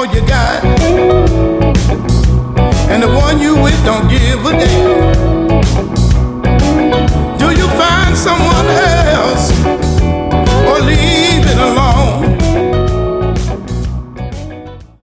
all you got, and the one you with don't give a damn.